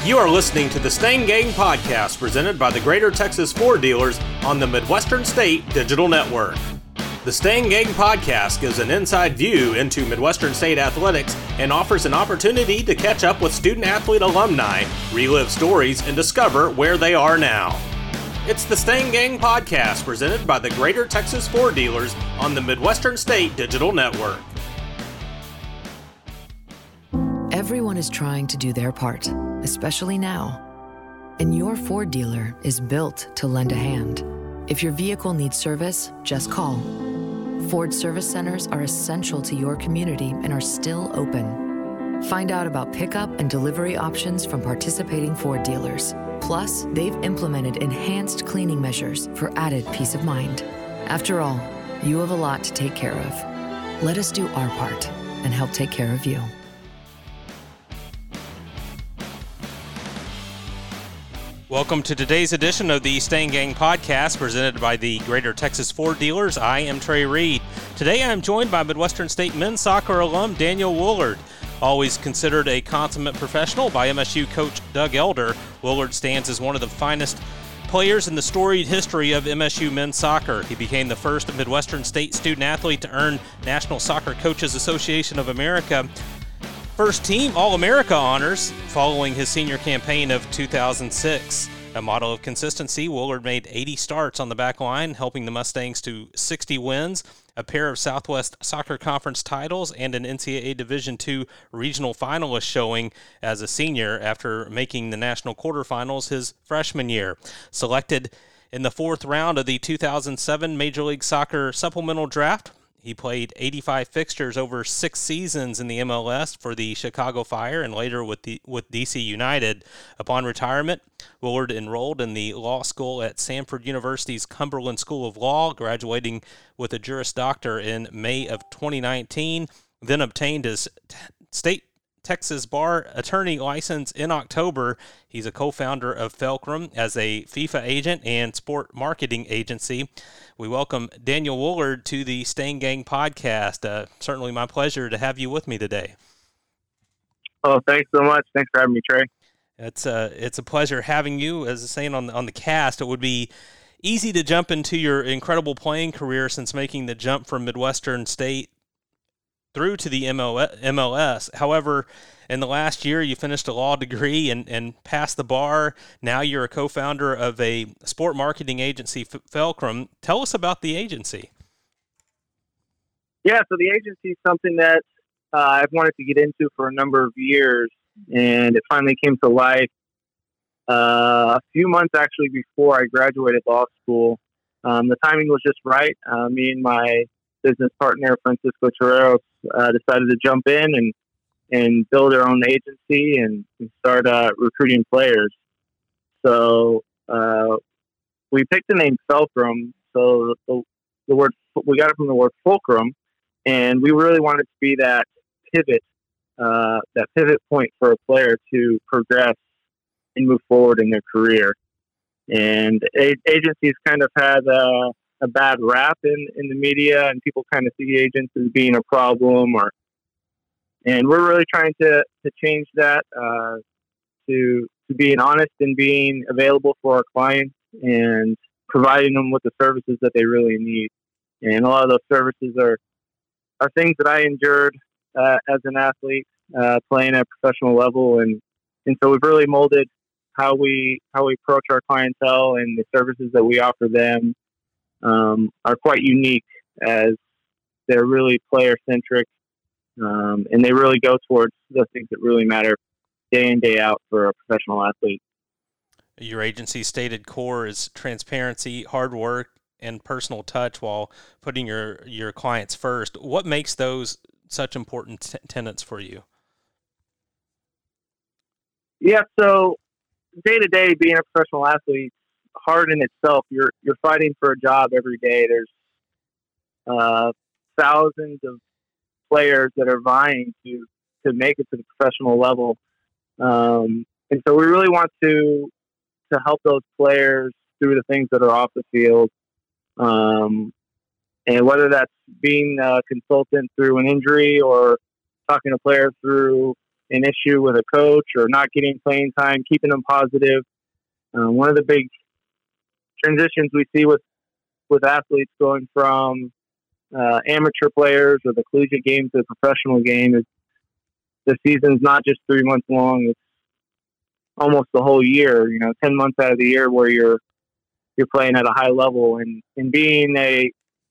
You are listening to the Stang Gang Podcast presented by the Greater Texas Ford Dealers on the Midwestern State Digital Network. The Stang Gang Podcast gives an inside view into Midwestern State athletics and offers an opportunity to catch up with student-athlete alumni, relive stories, and discover where they are now. It's the Stang Gang Podcast presented by the Greater Texas Ford Dealers on the Midwestern State Digital Network. Everyone is trying to do their part, especially now. And your Ford dealer is built to lend a hand. If your vehicle needs service, just call. Ford service centers are essential to your community and are still open. Find out about pickup and delivery options from participating Ford dealers. Plus, they've implemented enhanced cleaning measures for added peace of mind. After all, you have a lot to take care of. Let us do our part and help take care of you. Welcome to today's edition of the Stang Gang Podcast presented by the Greater Texas Ford Dealers. I am Trey Reed. Today I am joined by Midwestern State men's soccer alum Daniel Woolard. Always considered a consummate professional by MSU coach Doug Elder, Woolard stands as one of the finest players in the storied history of MSU men's soccer. He became the first Midwestern State student-athlete to earn National Soccer Coaches Association of America First Team All-America honors following his senior campaign of 2006. A model of consistency, Woolard made 80 starts on the back line, helping the Mustangs to 60 wins, a pair of Southwest Soccer Conference titles, and an NCAA Division II regional finalist showing as a senior after making the national quarterfinals his freshman year. Selected in the fourth round of the 2007 Major League Soccer supplemental draft, he played 85 fixtures over 6 seasons in the MLS for the Chicago Fire and later with DC United. Upon retirement, Woolard enrolled in the law school at Samford University's Cumberland School of Law, graduating with a Juris Doctor in May of 2019, then obtained his state Texas Bar attorney license in October. He's a co-founder of Fulcrum as a FIFA agent and sport marketing agency. We welcome Daniel Woolard to the Stang Gang Podcast. Certainly my pleasure to have you with me today. Oh, thanks so much. Thanks for having me, Trey. It's a pleasure having you. As I was saying on the cast, it would be easy to jump into your incredible playing career since making the jump from Midwestern State through to the MLS. However, in the last year, you finished a law degree and passed the bar. Now you're a co-founder of a sport marketing agency, Fulcrum. Tell us about the agency. Yeah, so the agency is something that I've wanted to get into for a number of years, and it finally came to life a few months actually before I graduated law school. The timing was just right. Me and my business partner, Francisco Terreros, decided to jump in and build our own agency and start recruiting players. So we picked the name Fulcrum. So the word, we got it from the word fulcrum, and we really wanted to be that pivot point for a player to progress and move forward in their career. And agencies kind of had a bad rap in the media, and people kind of see agents as being a problem, and we're really trying to change that to being honest and being available for our clients and providing them with the services that they really need. And a lot of those services are things that I endured as an athlete playing at a professional level, and so we've really molded how we approach our clientele, and the services that we offer them are quite unique, as they're really player-centric, and they really go towards the things that really matter day in, day out for a professional athlete. Your agency's stated core is transparency, hard work, and personal touch while putting your clients first. What makes those such important tenets for you? Yeah, so day-to-day, being a professional athlete, hard in itself. You're fighting for a job every day. There's thousands of players that are vying to make it to the professional level, and so we really want to help those players through the things that are off the field, and whether that's being a consultant through an injury or talking to players through an issue with a coach or not getting playing time, keeping them positive. One of the big transitions we see with athletes going from amateur players or the collegiate game to the professional game is the season's not just 3 months long. It's almost the whole year, 10 months out of the year where you're playing at a high level, and being a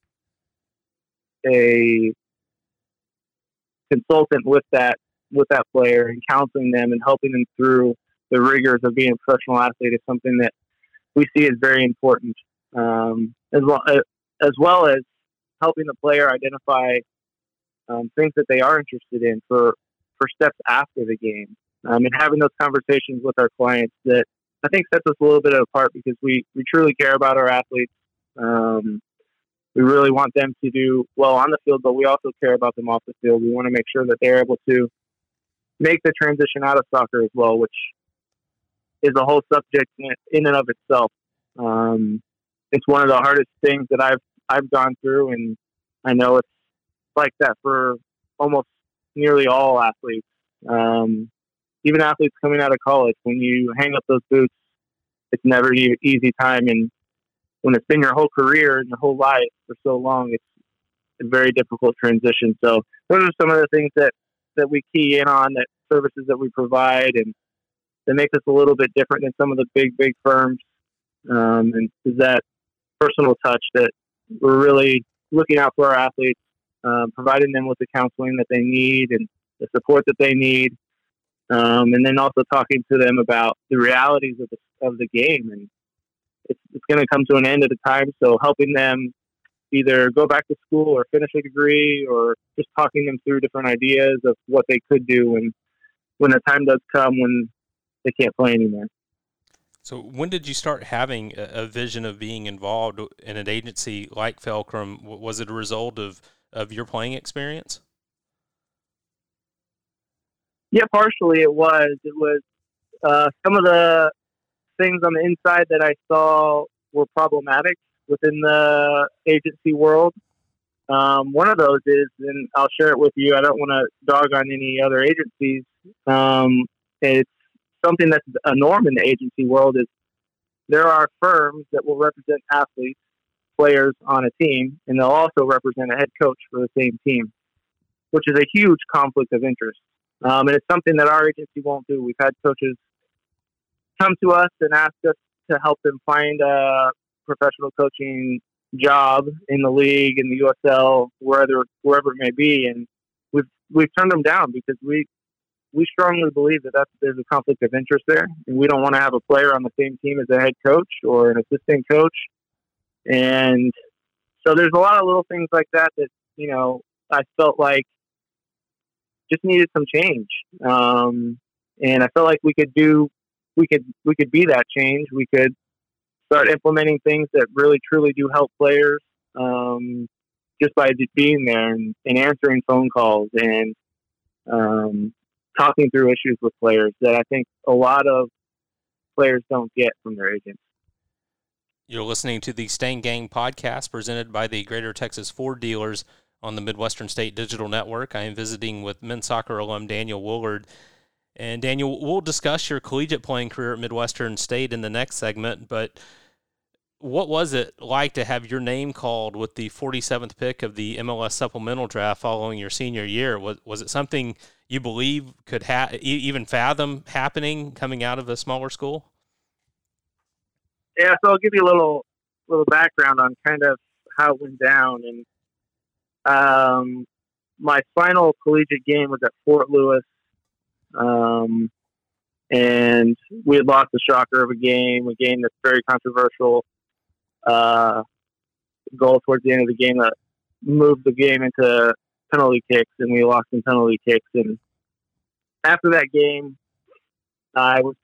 consultant with that player and counseling them and helping them through the rigors of being a professional athlete is something that we see as very important, as well as helping the player identify things that they are interested in for steps after the game, and having those conversations with our clients that I think sets us a little bit apart, because we truly care about our athletes. We really want them to do well on the field, but we also care about them off the field. We want to make sure that they're able to make the transition out of soccer as well, which is a whole subject in and of itself. It's one of the hardest things that I've gone through, and I know it's like that for almost nearly all athletes. Even athletes coming out of college, when you hang up those boots, it's never an easy time. And when it's been your whole career and your whole life for so long, it's a very difficult transition. So those are some of the things that we key in on, that services that we provide, and that make us a little bit different than some of the big firms. And is that personal touch that we're really looking out for our athletes, providing them with the counseling that they need and the support that they need. And then also talking to them about the realities of the game, and it's going to come to an end at a time. So helping them either go back to school or finish a degree, or just talking them through different ideas of what they could do when the time does come when they can't play anymore. So when did you start having a vision of being involved in an agency like Felcrum? Was it a result of your playing experience? Yeah, partially it was. It was some of the things on the inside that I saw were problematic within the agency world. One of those is, and I'll share it with you, I don't want to dog on any other agencies. It's something that's a norm in the agency world, is there are firms that will represent athletes, players on a team, and they'll also represent a head coach for the same team, which is a huge conflict of interest. And it's something that our agency won't do. We've had coaches come to us and ask us to help them find a professional coaching job in the league, in the USL, wherever it may be, and we've turned them down because we strongly believe that there's a conflict of interest there, and we don't want to have a player on the same team as a head coach or an assistant coach. And so there's a lot of little things like that I felt like just needed some change. And I felt like we could be that change. We could start implementing things that really truly do help players, just by being there and answering phone calls and talking through issues with players that I think a lot of players don't get from their agents. You're listening to the Stain Gang podcast presented by the Greater Texas Ford Dealers on the Midwestern State Digital Network. I am visiting with men's soccer alum Daniel Woolard. And Daniel, we'll discuss your collegiate playing career at Midwestern State in the next segment, but what was it like to have your name called with the 47th pick of the MLS supplemental draft following your senior year? Was it something you believe could even fathom happening coming out of a smaller school? Yeah, so I'll give you a little background on kind of how it went down. And my final collegiate game was at Fort Lewis, and we had lost the shocker of a game that's very controversial. Goal towards the end of the game that moved the game into penalty kicks, and we lost in penalty kicks. And after that game, I was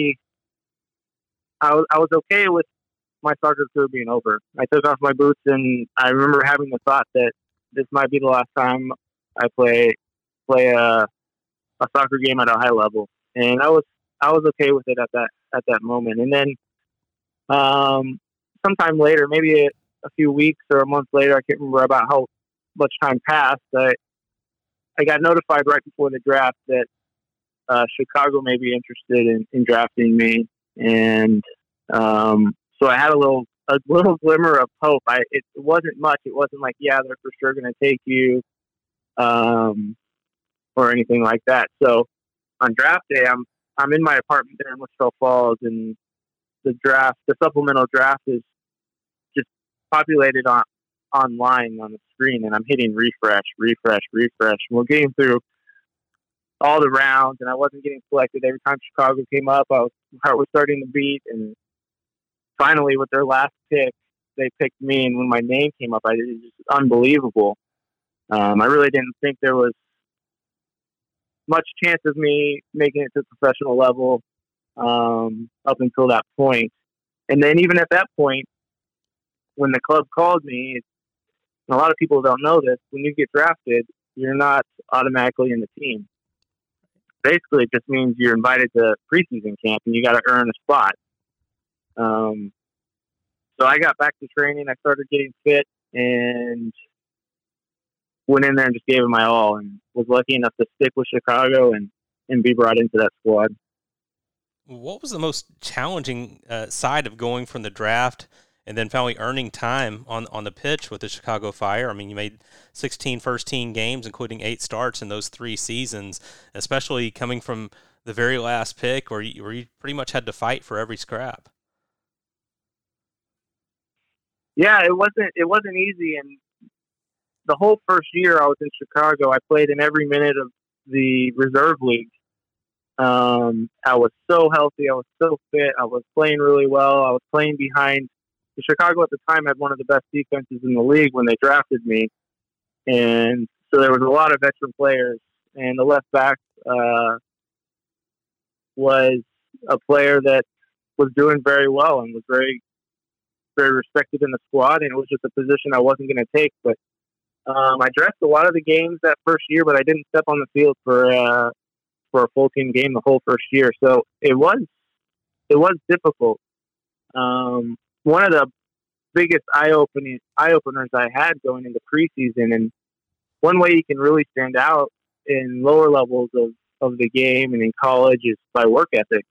okay with my soccer career being over. I took off my boots, and I remember having the thought that this might be the last time I play a soccer game at a high level, and I was okay with it at that moment. And then sometime later, maybe a few weeks or a month later, I can't remember about how much time passed, I got notified right before the draft that Chicago may be interested in drafting me, and so I had a little glimmer of hope. It wasn't much. It wasn't like, yeah, they're for sure going to take you, or anything like that. So on draft day, I'm in my apartment there in Wichita Falls, and the supplemental draft is just populated online on the screen, and I'm hitting refresh. And we're getting through all the rounds, and I wasn't getting selected. Every time Chicago came up, my heart was starting to beat, and finally, with their last pick, they picked me, and when my name came up, it was just unbelievable. I really didn't think there was much chance of me making it to the professional level up until that point. And then even at that point, when the club called me, and a lot of people don't know this, when you get drafted, you're not automatically in the team. Basically, it just means you're invited to preseason camp, and you got to earn a spot. So I got back to training. I started getting fit, and went in there and just gave it my all, and was lucky enough to stick with Chicago and be brought into that squad. What was the most challenging side of going from the draft and then finally earning time on the pitch with the Chicago Fire? I mean, you made 16 first-team games, including 8 starts in those 3 seasons, especially coming from the very last pick where you pretty much had to fight for every scrap. Yeah, it wasn't easy, and the whole first year I was in Chicago, I played in every minute of the reserve league. I was so healthy. I was so fit. I was playing really well. I was playing behind. Chicago at the time had one of the best defenses in the league when they drafted me. And so there was a lot of veteran players. And the left back was a player that was doing very well and was very, very respected in the squad. And it was just a position I wasn't going to take. But I dressed a lot of the games that first year, but I didn't step on the field for a full team game the whole first year. So it was difficult. One of the biggest eye openers I had going into preseason, and one way you can really stand out in lower levels of the game and in college is by work ethic.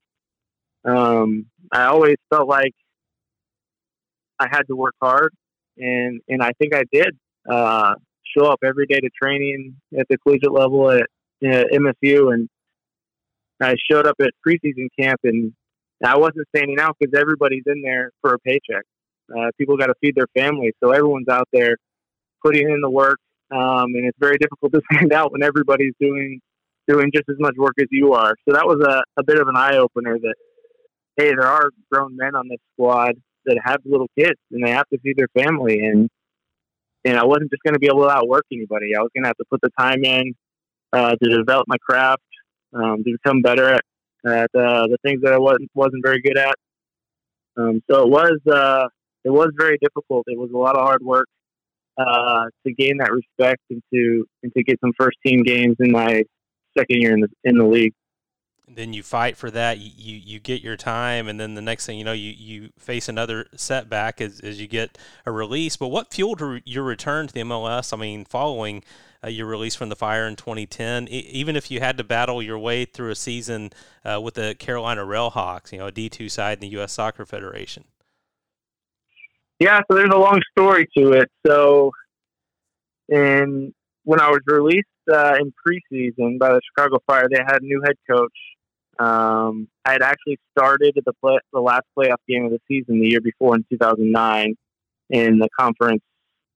I always felt like I had to work hard, and I think I did. Show up every day to training at the collegiate level at MSU, and I showed up at preseason camp, and I wasn't standing out because everybody's in there for a paycheck. People got to feed their families, so everyone's out there putting in the work, and it's very difficult to stand out when everybody's doing just as much work as you are. So that was a bit of an eye opener that, hey, there are grown men on this squad that have little kids, and they have to feed their family, and I wasn't just going to be able to outwork anybody. I was going to have to put the time in to develop my craft, to become better at the things that I wasn't very good at. So it was very difficult. It was a lot of hard work to gain that respect and to get some first team games in my second year in the league. And then you fight for that. You get your time, and then the next thing you know, you face another setback as you get a release. But what fueled your return to the MLS? I mean, following your release from the Fire in 2010, even if you had to battle your way through a season with the Carolina Railhawks, a D2 side in the U.S. Soccer Federation. Yeah, so there's a long story to it. So when I was released in preseason by the Chicago Fire, they had a new head coach. I had actually started the last playoff game of the season the year before in 2009 in the conference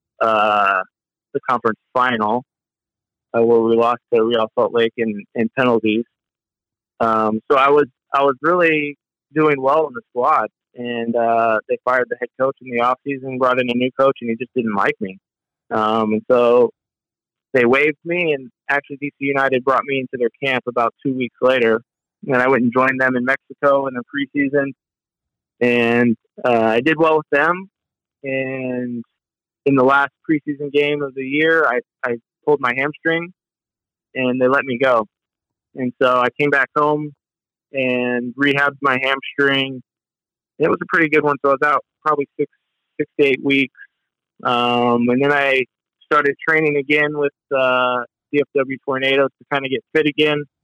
final, where we lost to Real Salt Lake in penalties. So I was really doing well in the squad, and they fired the head coach in the offseason, brought in a new coach, and he just didn't like me. And so they waived me, and actually DC United brought me into their camp about 2 weeks later. And I went and joined them in Mexico in the preseason, and I did well with them. And in the last preseason game of the year, I pulled my hamstring, and they let me go. And so I came back home and rehabbed my hamstring. It was a pretty good one, so I was out probably six to 8 weeks. And then I started training again with DFW Tornadoes to kind of get fit again.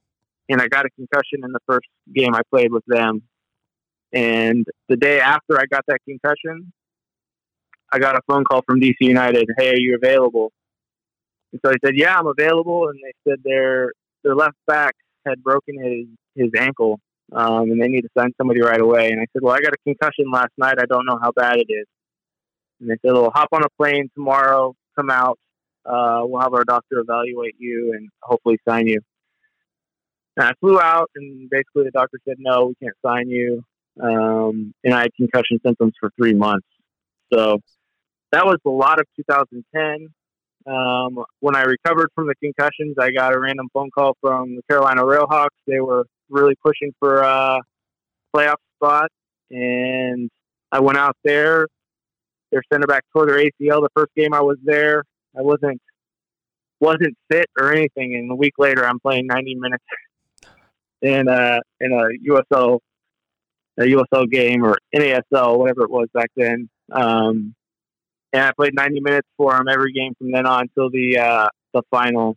and I got a concussion in the first game I played with them. And the day after I got that concussion, I got a phone call from DC United. Hey, are you available? And so I said, yeah, I'm available. And they said their left back had broken his ankle, and they need to sign somebody right away. And I said, well, I got a concussion last night. I don't know how bad it is. And they said, well, hop on a plane tomorrow, come out. We'll have our doctor evaluate you and hopefully sign you. And I flew out, and basically the doctor said, no, we can't sign you. And I had concussion symptoms for 3 months. So that was a lot of 2010. When I recovered from the concussions, I got a random phone call from the Carolina Railhawks. They were really pushing for a playoff spot, and I went out there. Their center back tore their ACL the first game I was there. I wasn't fit or anything, and a week later I'm playing 90 minutes in a USL game, or NASL, whatever it was back then. And I played 90 minutes for them every game from then on until the final.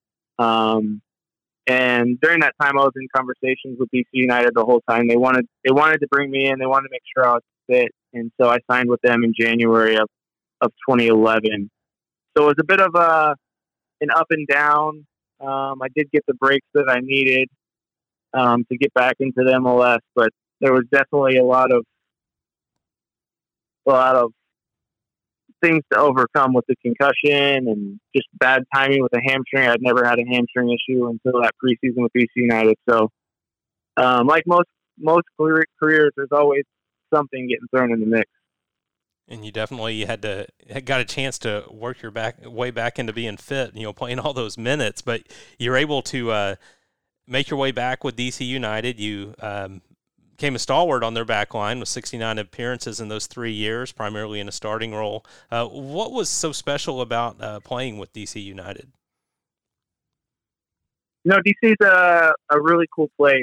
And during that time, I was in conversations with DC United the whole time. They wanted to bring me in. They wanted to make sure I was fit, and so I signed with them in January of 2011. So it was a bit of an up and down. I did get the breaks that I needed to get back into the MLS, but there was definitely a lot of things to overcome with the concussion and just bad timing with the hamstring. I'd never had a hamstring issue until that preseason with DC United. So, like most careers, there's always something getting thrown in the mix. And you definitely got a chance to work your way back into being fit, playing all those minutes, but you're able to make your way back with DC United. You became a stalwart on their back line with 69 appearances in those 3 years, primarily in a starting role. What was so special about playing with DC United? DC's a really cool place.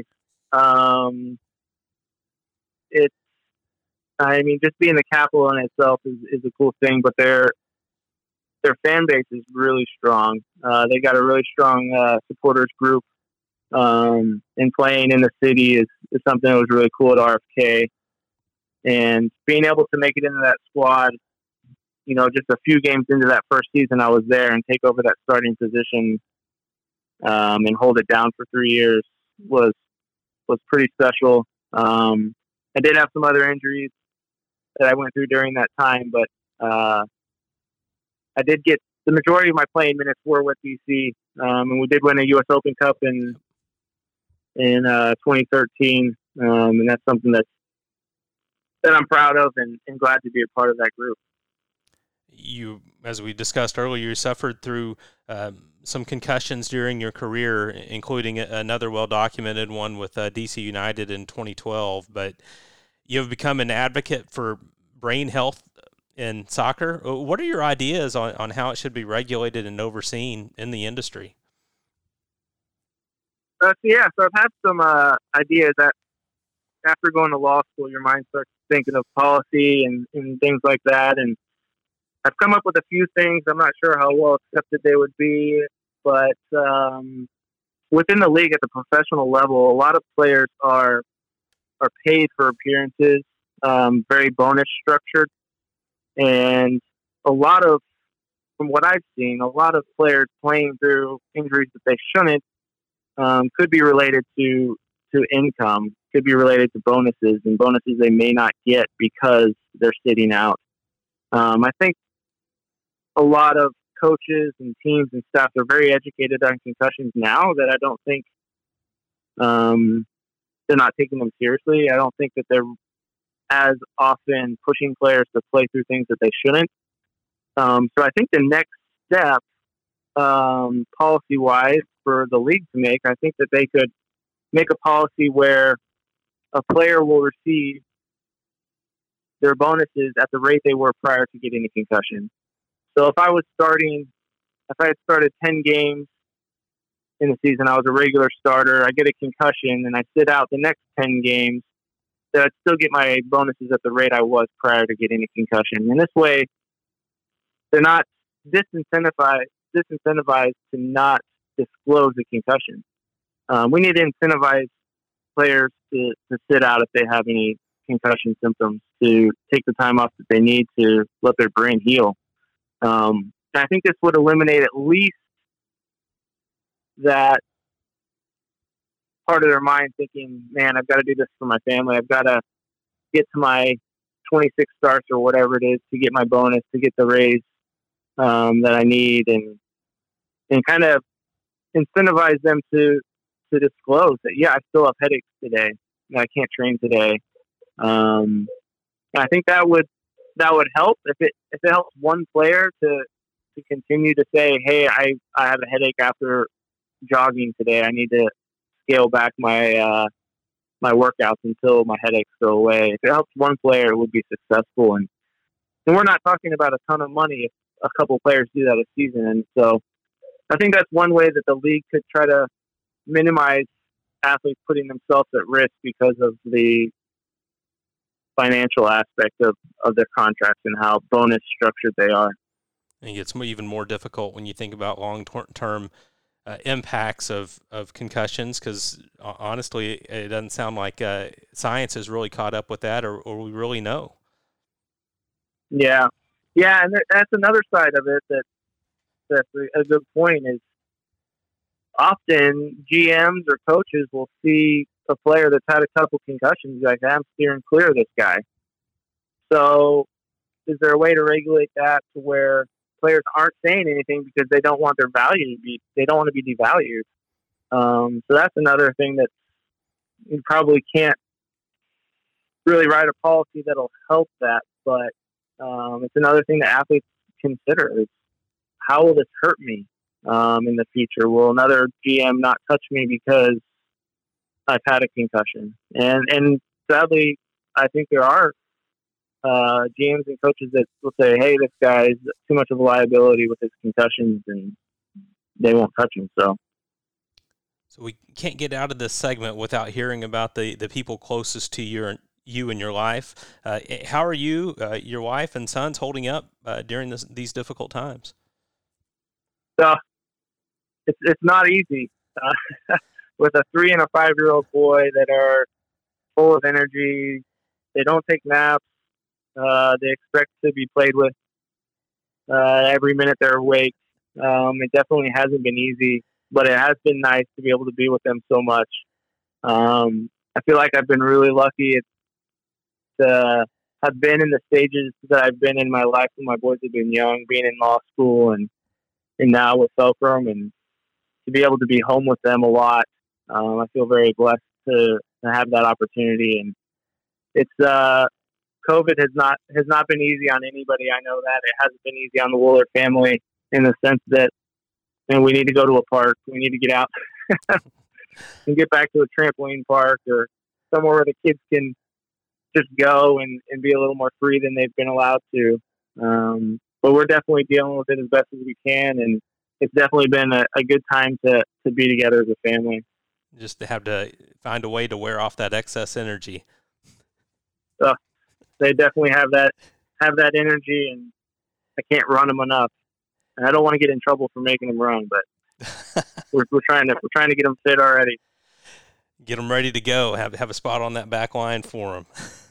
Just being the capital in itself is a cool thing, but their fan base is really strong. They got a really strong supporters group. And playing in the city is something that was really cool at RFK, and being able to make it into that squad, just a few games into that first season I was there, and take over that starting position, and hold it down for 3 years was pretty special. I did have some other injuries that I went through during that time, but I did get the majority of my playing minutes were with DC, and we did win a U.S. Open Cup in 2013, and that's something that I'm proud of and glad to be a part of that group. You, as we discussed earlier, you suffered through some concussions during your career, including another well-documented one with DC United in 2012, but you have become an advocate for brain health in soccer. What are your ideas on how it should be regulated and overseen in the industry? So I've had some ideas that after going to law school, your mind starts thinking of policy and things like that. And I've come up with a few things. I'm not sure how well accepted they would be, but within the league at the professional level, a lot of players are paid for appearances, very bonus structured. And from what I've seen, a lot of players playing through injuries that they shouldn't, could be related to income, could be related to bonuses and bonuses they may not get because they're sitting out. I think a lot of coaches and teams and staff are very educated on concussions now that I don't think they're not taking them seriously. I don't think that they're as often pushing players to play through things that they shouldn't. So I think the next step, policy-wise, for the league to make, I think that they could make a policy where a player will receive their bonuses at the rate they were prior to getting a concussion. So if I had started 10 games in the season, I was a regular starter, I get a concussion, and I sit out the next 10 games, that I'd still get my bonuses at the rate I was prior to getting a concussion. And this way, they're not disincentivized to not disclose a concussion. we need to incentivize players to sit out if they have any concussion symptoms, to take the time off that they need to let their brain heal. And I think this would eliminate at least that part of their mind thinking, man, I've got to do this for my family. I've got to get to my 26 starts or whatever it is to get my bonus, to get the raise that I need, and kind of incentivize them to disclose that, yeah, I still have headaches today, and I can't train today. And I think that would help if it helps one player to continue to say, hey, I have a headache after jogging today. I need to scale back my my workouts until my headaches go away. If it helps one player, it would be successful. And we're not talking about a ton of money if a couple players do that a season. And so I think that's one way that the league could try to minimize athletes putting themselves at risk because of the financial aspect of their contracts and how bonus structured they are. And it gets even more difficult when you think about long-term impacts of concussions, because honestly, it doesn't sound like science has really caught up with that, or we really know. Yeah, and that's another side of it that's a good point. Is often GMs or coaches will see a player that's had a couple concussions, like, I'm steering clear of this guy. So is there a way to regulate that to where players aren't saying anything because they don't want their value to be, they don't want to be devalued? So that's another thing that you probably can't really write a policy that'll help that, but it's another thing that athletes consider is, how will this hurt me in the future? Will another GM not touch me because I've had a concussion? And sadly, I think there are GMs and coaches that will say, hey, this guy's too much of a liability with his concussions, and they won't touch him. So we can't get out of this segment without hearing about the people closest to you in your life. How are you, your wife and sons holding up during these difficult times? It's not easy. With a 3 and a 5-year-old boy that are full of energy, they don't take naps. They expect to be played with every minute they're awake. It definitely hasn't been easy, but it has been nice to be able to be with them so much. I feel like I've been really lucky to have been in the stages that I've been in my life when my boys have been young, being in law school and now with Fulcrum, and to be able to be home with them a lot. I feel very blessed to have that opportunity. And it's COVID has not been easy on anybody. I know that it hasn't been easy on the Woolard family, in the sense that, we need to go to a park. We need to get out and get back to a trampoline park or somewhere where the kids can just go and be a little more free than they've been allowed to. But we're definitely dealing with it as best as we can, and it's definitely been a good time to be together as a family. Just to have to find a way to wear off that excess energy. They definitely have that energy, and I can't run them enough. And I don't want to get in trouble for making them run, but we're trying to get them fit already. Get them ready to go. Have a spot on that back line for them.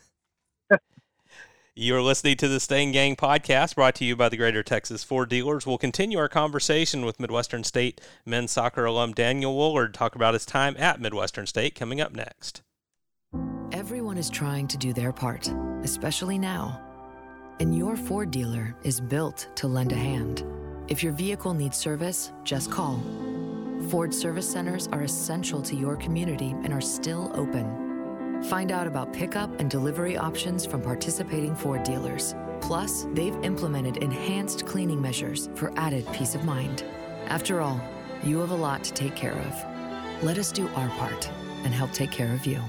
You're listening to the Stain Gang podcast, brought to you by the Greater Texas Ford Dealers. We'll continue our conversation with Midwestern State men's soccer alum Daniel Woolard, talk about his time at Midwestern State, coming up next. Everyone is trying to do their part, especially now. And your Ford dealer is built to lend a hand. If your vehicle needs service, just call. Ford service centers are essential to your community and are still open. Find out about pickup and delivery options from participating Ford dealers. Plus, they've implemented enhanced cleaning measures for added peace of mind. After all, you have a lot to take care of. Let us do our part and help take care of you.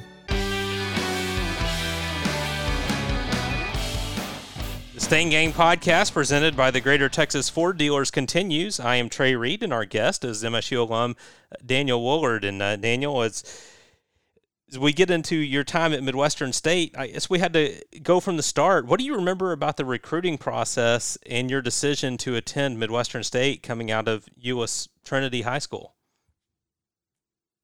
The Stain Gang podcast, presented by the Greater Texas Ford Dealers, continues. I am Trey Reed, and our guest is MSU alum Daniel Woolard. And Daniel, as we get into your time at Midwestern State, I guess we had to go from the start. What do you remember about the recruiting process and your decision to attend Midwestern State coming out of Euless Trinity High School?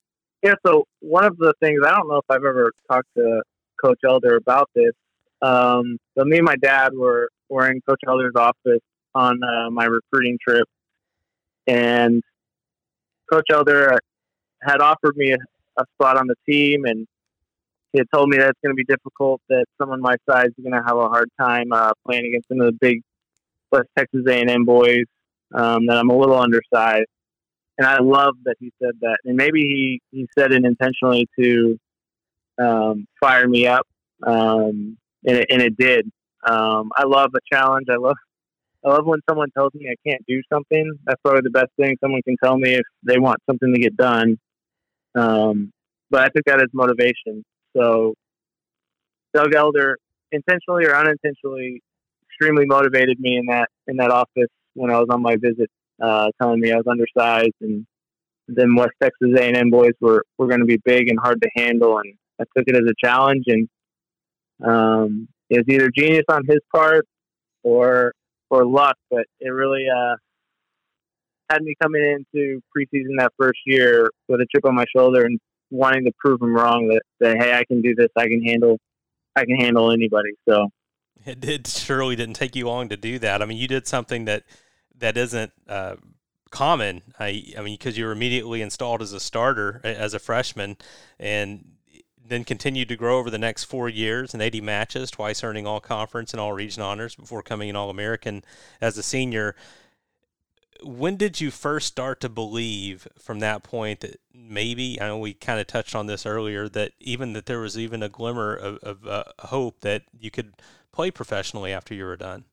Yeah, so one of the things, I don't know if I've ever talked to Coach Elder about this. So me and my dad were in Coach Elder's office on my recruiting trip, and Coach Elder had offered me a spot on the team, and he had told me that it's going to be difficult, that someone my size is going to have a hard time playing against some of the big West Texas A&M boys, that I'm a little undersized. And I love that he said that. And maybe he said it intentionally to fire me up, and it did. I love a challenge. I love when someone tells me I can't do something. That's probably the best thing someone can tell me if they want something to get done. But I took that as motivation. So Doug Elder, intentionally or unintentionally, extremely motivated me in that office when I was on my visit, telling me I was undersized, and then West Texas A&M boys were going to be big and hard to handle, and I took it as a challenge. And it was either genius on his part or luck, but it really had me coming into preseason that first year with a chip on my shoulder and wanting to prove him wrong, that hey, I can do this, I can handle anybody. So it surely didn't take you long to do that. I mean, you did something that isn't common. I mean, because you were immediately installed as a starter as a freshman, and then continued to grow over the next 4 years in 80 matches, twice earning all conference and all region honors before coming an All-American as a senior. When did you first start to believe from that point that maybe, I know we kind of touched on this earlier, that there was even a glimmer of hope that you could play professionally after you were done?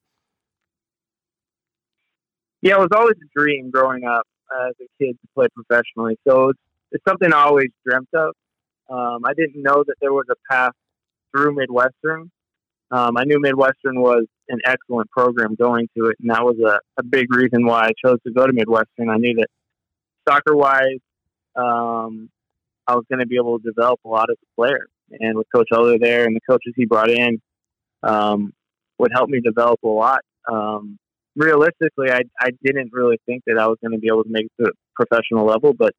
Yeah, it was always a dream growing up as a kid to play professionally. So it's something I always dreamt of. I didn't know that there was a path through Midwestern. I knew Midwestern was an excellent program going to it, and that was a big reason why I chose to go to Midwestern. I knew that soccer-wise, I was going to be able to develop a lot as a player. And with Coach Elder there and the coaches he brought in, would help me develop a lot. Realistically, I didn't really think that I was going to be able to make it to a professional level, but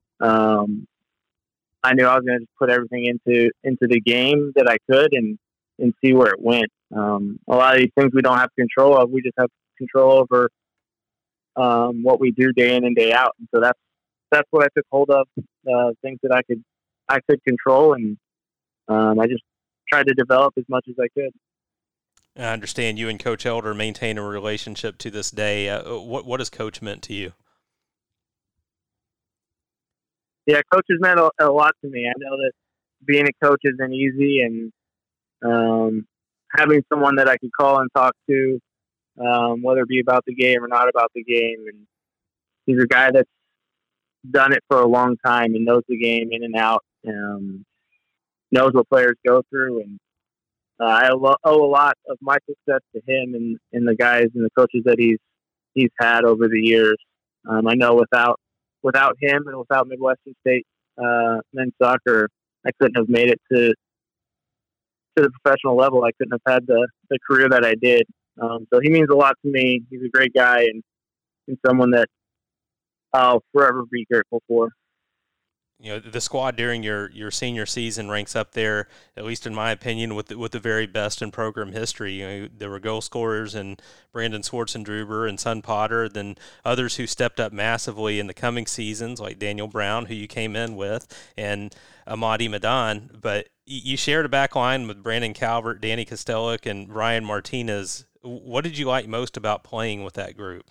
I knew I was going to just put everything into the game that I could and see where it went. A lot of these things we don't have control of. We just have control over what we do day in and day out. And so that's what I took hold of, things that I could control, and I just tried to develop as much as I could. I understand you and Coach Elder maintain a relationship to this day. What has Coach meant to you? Yeah, Coach has meant a lot to me. I know that being a coach isn't easy, and having someone that I could call and talk to, whether it be about the game or not about the game. And he's a guy that's done it for a long time and knows the game in and out, knows what players go through. And I owe a lot of my success to him and the guys and the coaches that he's had over the years. I know without him and without Midwestern State men's soccer, I couldn't have made it to the professional level. I couldn't have had the career that I did. So he means a lot to me. He's a great guy and someone that I'll forever be grateful for. You know, the squad during your senior season ranks up there, at least in my opinion, with the very best in program history. You know, there were goal scorers and Brandon Swartzendruber and Son Potter, then others who stepped up massively in the coming seasons, like Daniel Brown, who you came in with, and Amadi Madan. But you shared a back line with Brandon Calvert, Danny Kostelik, and Ryan Martinez. What did you like most about playing with that group?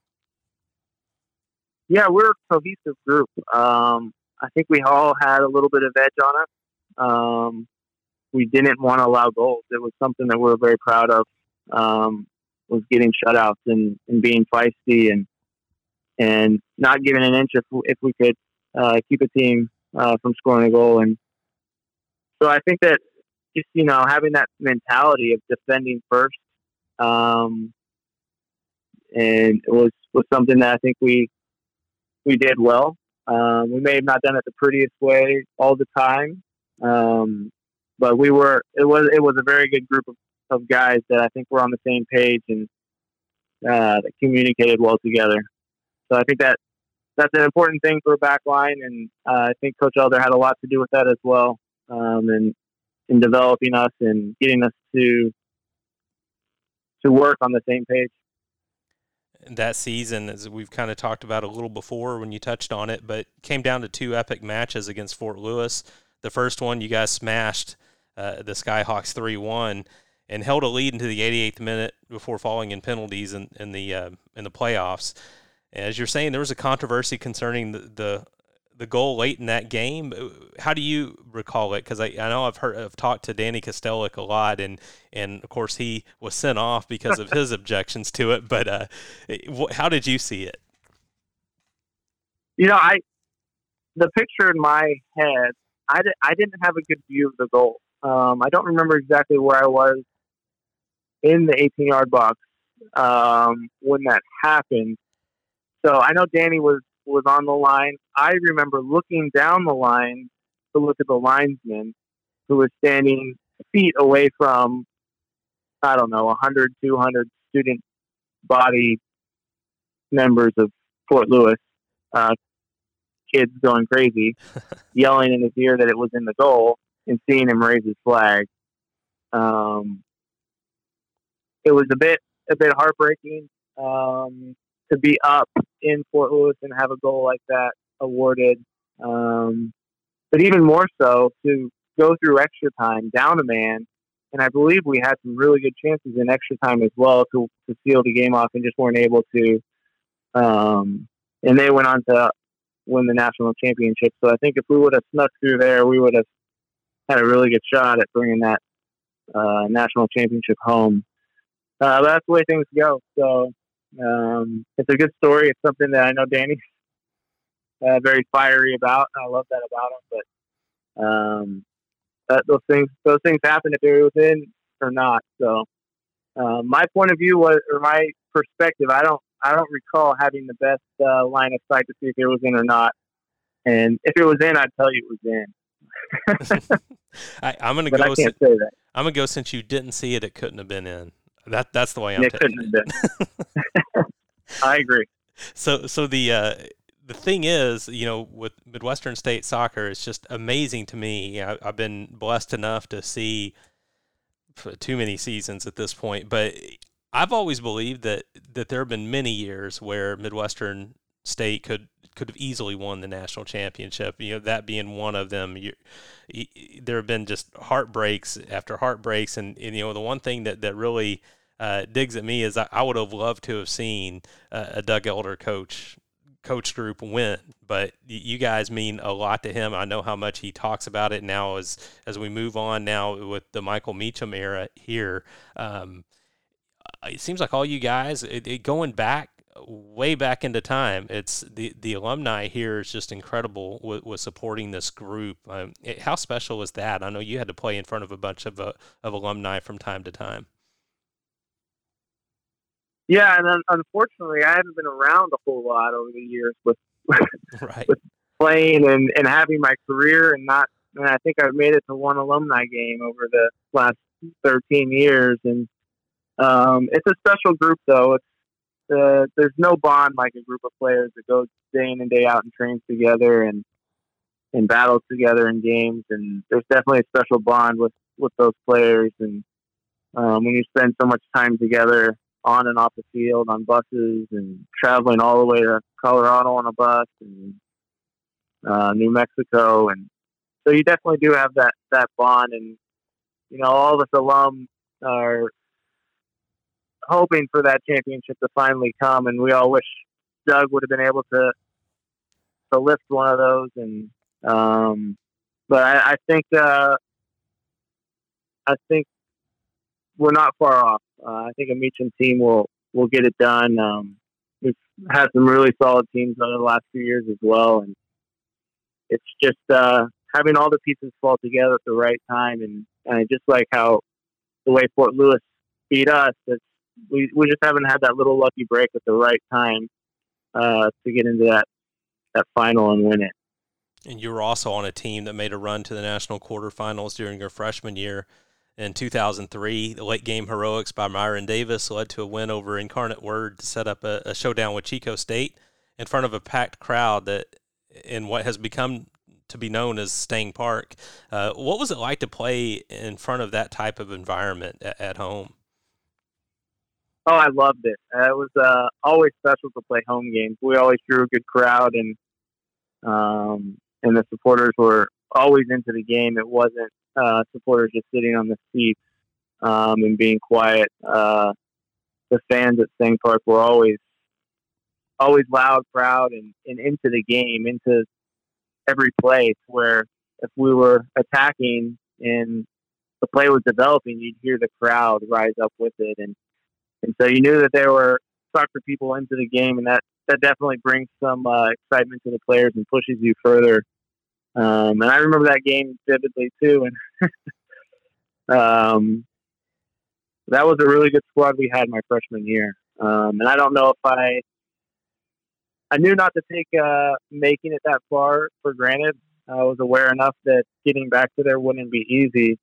Yeah, we're a cohesive group. I think we all had a little bit of edge on us. We didn't want to allow goals. It was something that we were very proud of, was getting shutouts and being feisty and not giving an inch if we could keep a team from scoring a goal. And so I think that just, having that mentality of defending first, and it was something that I think we did well. We may have not done it the prettiest way all the time, but it was a very good group of guys that I think were on the same page and that communicated well together. So I think that that's an important thing for a back line, and I think Coach Elder had a lot to do with that as well, and in developing us and getting us to work on the same page. That season, as we've kind of talked about a little before when you touched on it, but came down to 2 epic matches against Fort Lewis. The first one, you guys smashed the Skyhawks 3-1 and held a lead into the 88th minute before falling in penalties in the playoffs. As you're saying, there was a controversy concerning the goal late in that game. How do you recall it? Because I know I've talked to Danny Kostelik a lot, and of course he was sent off because of his objections to it. But how did you see it? The picture in my head, I didn't have a good view of the goal. I don't remember exactly where I was in the 18-yard box when that happened. So I know Danny was on the line. I remember looking down the line to look at the linesman who was standing feet away from, 100, 200 student body members of Fort Lewis, kids going crazy, yelling in his ear that it was in the goal, and seeing him raise his flag. It was a bit heartbreaking to be up in Fort Lewis and have a goal like that awarded. But even more so to go through extra time, down a man, and I believe we had some really good chances in extra time as well to seal the game off and just weren't able to. And they went on to win the national championship. So I think if we would have snuck through there, we would have had a really good shot at bringing that national championship home. But that's the way things go. So it's a good story. It's something that I know Danny's very fiery about. And I love that about him. But those things happen if they're within or not. So my point of view was, or my perspective, I don't recall having the best line of sight to see if it was in or not. And if it was in, I'd tell you it was in. I'm gonna but go. I can't say that. I'm gonna go. Since you didn't see it, it couldn't have been in. That's the way I'm. It couldn't have been. I agree. So the thing is, with Midwestern State soccer, it's just amazing to me. I've been blessed enough to see too many seasons at this point, but I've always believed that there have been many years where Midwestern State could have easily won the national championship. That being one of them. There have been just heartbreaks after heartbreaks, and the one thing that really digs at me is I would have loved to have seen a Doug Elder coach group win, but you guys mean a lot to him. I know how much he talks about it now as we move on now with the Michael Meacham era here. It seems like all you guys, going back, way back into time, it's the alumni here is just incredible with supporting this group. How special is that? I know you had to play in front of a bunch of alumni from time to time. Yeah, and unfortunately, I haven't been around a whole lot over the years with right. with playing and having my career, and I think I've made it to one alumni game over the last 13 years, and it's a special group though. It's there's no bond like a group of players that goes day in and day out and trains together and battles together in games, and there's definitely a special bond with those players, and when you spend so much time together on and off the field, on buses, and traveling all the way to Colorado on a bus, and New Mexico, and so you definitely do have that bond, and all of us alum are hoping for that championship to finally come, and we all wish Doug would have been able to lift one of those, and but I think we're not far off. I think a Meacham team will get it done. We've had some really solid teams over the last few years as well, and it's just having all the pieces fall together at the right time, and just like how the way Fort Lewis beat us, we just haven't had that little lucky break at the right time to get into that final and win it. And you were also on a team that made a run to the national quarterfinals during your freshman year. In 2003, the late game heroics by Myron Davis led to a win over Incarnate Word to set up a showdown with Chico State. in front of a packed crowd that in what has become to be known as Stang Park. What was it like to play in front of that type of environment at home? Oh, I loved it. It was always special to play home games. We always drew a good crowd, and the supporters were always into the game. It wasn't supporters just sitting on the seats and being quiet. The fans at Stang Park were always loud, proud, and into the game, into every play. Where if we were attacking and the play was developing, you'd hear the crowd rise up with it, and so you knew that there were soccer people into the game, and that definitely brings some excitement to the players and pushes you further. And I remember that game vividly too, and that was a really good squad we had my freshman year. And I don't know if I knew not to take making it that far for granted. I was aware enough that getting back to there wouldn't be easy.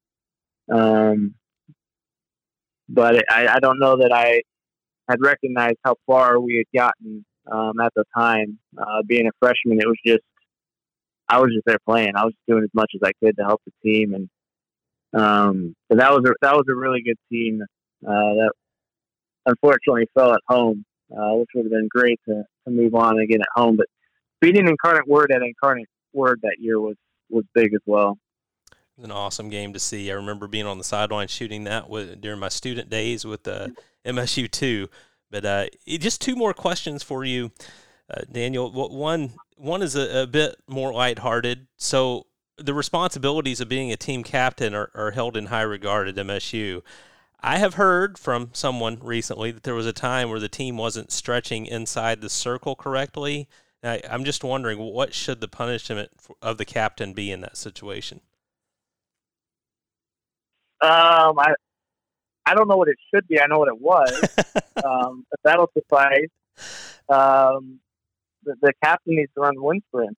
But I don't know that I had recognized how far we had gotten at the time. Being a freshman, I was just there playing. I was doing as much as I could to help the team, and so that was a really good team that unfortunately fell at home, which would have been great to move on again at home. But beating Incarnate Word at Incarnate Word that year was big as well. It was an awesome game to see. I remember being on the sideline shooting that during my student days with MSU too. But just two more questions for you, Daniel. One is a bit more lighthearted. So the responsibilities of being a team captain are held in high regard at MSU. I have heard from someone recently that there was a time where the team wasn't stretching inside the circle correctly. I'm just wondering, what should the punishment of the captain be in that situation? I don't know what it should be. I know what it was. If that'll suffice. The captain needs to run the wind sprint.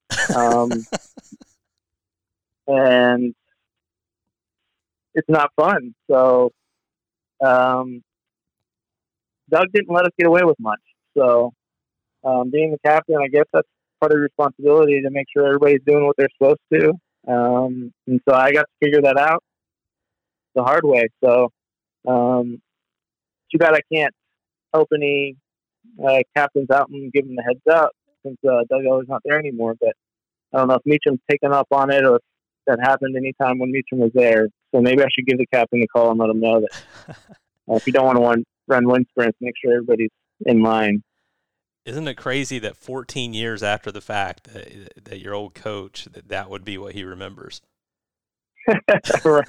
And it's not fun. So, Doug didn't let us get away with much. So, being the captain, I guess that's part of the responsibility to make sure everybody's doing what they're supposed to. And so I got to figure that out the hard way. So, too bad I can't help any captains out and give them the heads up since Doug Eller's not there anymore. But I don't know if Meacham's taken up on it or if that happened anytime when Meacham was there. So maybe I should give the captain a call and let him know that if you don't want to run wind sprints, make sure everybody's in line. Isn't it crazy that 14 years after the fact that your old coach, that would be what he remembers? Right.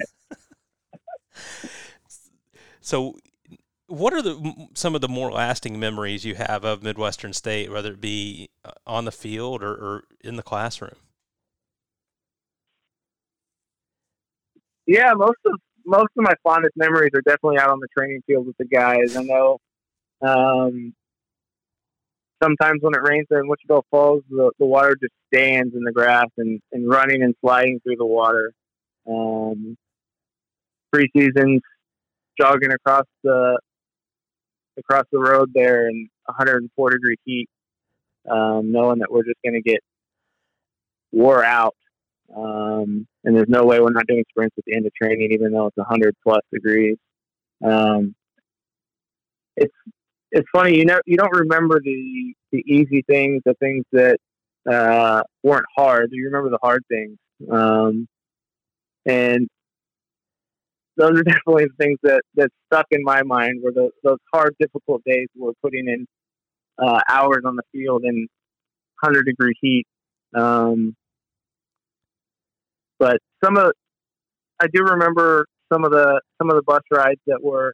So what are some of the more lasting memories you have of Midwestern State, whether it be on the field or in the classroom? Yeah, most of my fondest memories are definitely out on the training field with the guys. I know sometimes when it rains there in Wichita Falls, the water just stands in the grass and running and sliding through the water. Preseasons, jogging across the road there in 104-degree heat, knowing that we're just going to get wore out. And there's no way we're not doing sprints at the end of training, even though it's 100+ degrees. It's funny, you don't remember the easy things, the things that weren't hard. You remember the hard things. And those are definitely the things that stuck in my mind, were those hard, difficult days where we're putting in hours on the field in 100-degree heat. But I do remember some of the bus rides that were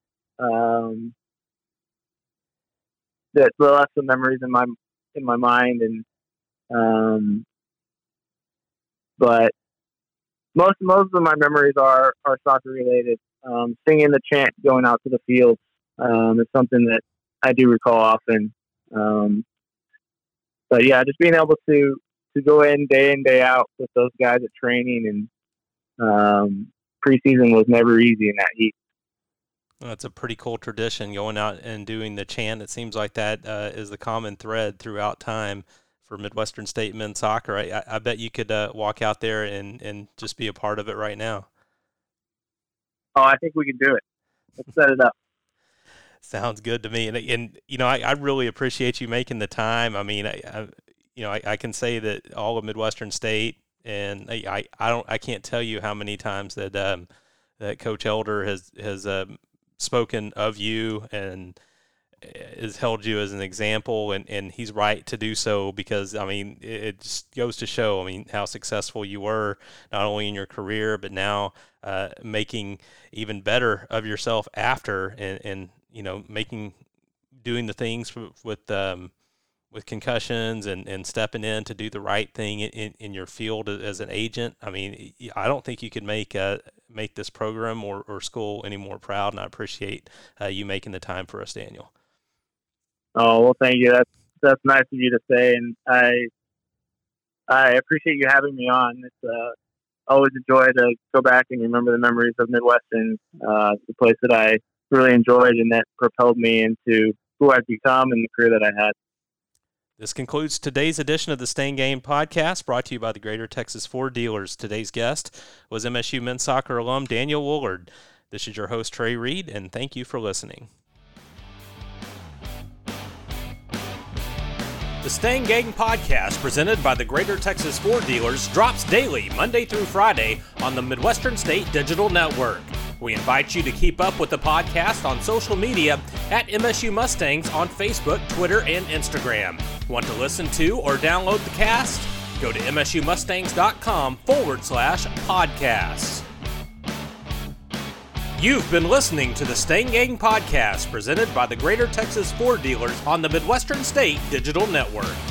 that left some memories in my mind, and but most of my memories are soccer related. Singing the chant going out to the field is something that I do recall often. But yeah, just being able to go in day out with those guys at training, and preseason was never easy in that heat. That's a pretty cool tradition, going out and doing the chant. It seems like that is the common thread throughout time for Midwestern State men's soccer. I bet you could walk out there and just be a part of it right now. Oh, I think we can do it. Let's set it up. Sounds good to me. And you know, I really appreciate you making the time. I mean, I can say that all of Midwestern State, and I can't tell you how many times that that Coach Elder has spoken of you and has held you as an example, and he's right to do so, because I mean, it just goes to show, I mean, how successful you were, not only in your career, but now making even better of yourself after, and you know, doing the things with concussions and stepping in to do the right thing in your field as an agent. I mean, I don't think you could make this program or school any more proud, and I appreciate you making the time for us, Daniel. Oh, well, thank you. That's nice of you to say, and I appreciate you having me on. It's always a joy to go back and remember the memories of Midwestern, the place that I really enjoyed and that propelled me into who I've become and the career that I had. This concludes today's edition of the Staying Game podcast, brought to you by the Greater Texas Ford Dealers. Today's guest was MSU men's soccer alum Daniel Woolard. This is your host, Trey Reed, and thank you for listening. The Staying Gang podcast, presented by the Greater Texas Ford Dealers, drops daily, Monday through Friday, on the Midwestern State Digital Network. We invite you to keep up with the podcast on social media at MSU Mustangs on Facebook, Twitter, and Instagram. Want to listen to or download the cast? Go to msumustangs.com/podcasts. You've been listening to the Staying Gang podcast, presented by the Greater Texas Ford Dealers on the Midwestern State Digital Network.